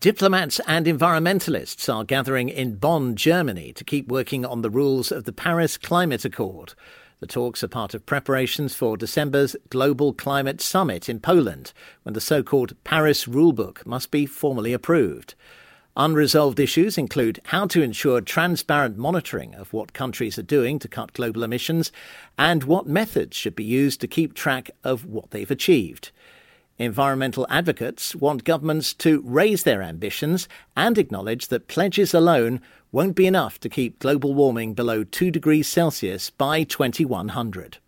Diplomats and environmentalists are gathering in Bonn, Germany, to keep working on the rules of the Paris Climate Accord. The talks are part of preparations for December's Global Climate Summit in Poland, when the so-called Paris Rulebook must be formally approved. Unresolved issues include how to ensure transparent monitoring of what countries are doing to cut global emissions and what methods should be used to keep track of what they've achieved. Environmental advocates want governments to raise their ambitions and acknowledge that pledges alone won't be enough to keep global warming below 2 degrees Celsius by 2100.